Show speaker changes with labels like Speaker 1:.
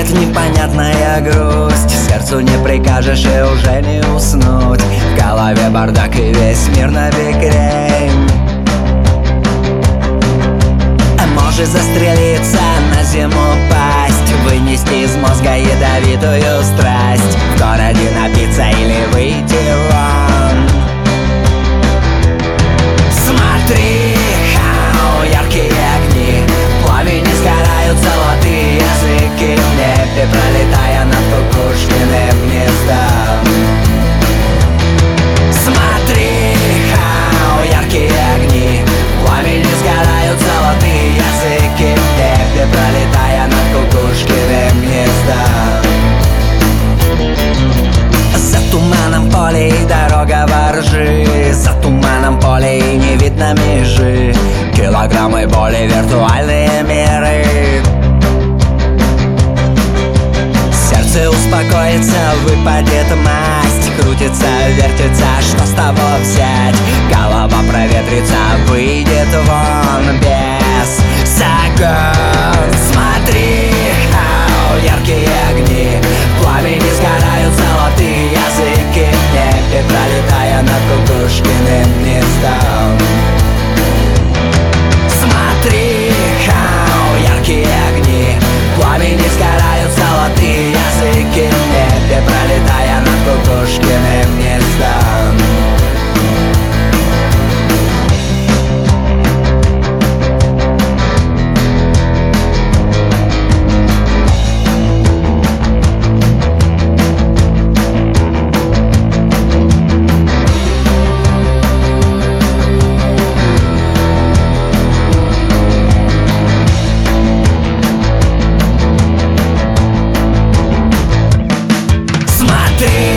Speaker 1: Накрывает непонятная грусть, сердцу не прикажешь и уже не уснуть. В голове бардак и весь мир на бикрень. Может застрелиться, на зиму пасть, вынести из мозга ядовитую страсть, в городе напиться или выйти вон. Смотри, яркие огни, в пламени сгорают золотые языки, в небе пролетая над кукушкиным гнездом. Смотри, яркие огни, в пламени сгорают золотые языки, в небе пролетая над кукушкиным гнездом. За туманом поле и дорога воржи, за туманом поле и не видно межи, килограммы боли, виртуальные миры. Сердце успокоится, выпадет масть, крутится, вертится, что с того взять? Голова проветрится, выйдет вон без загон. Смотри, яркие огни, в пламени сгорают золотые языки, в небе пролетая над кукушкиным гнездом. Смотри, яркие огни, в пламени сгорают золотые языки, в небе пролетая над кукушкиным гнездом. Смотри,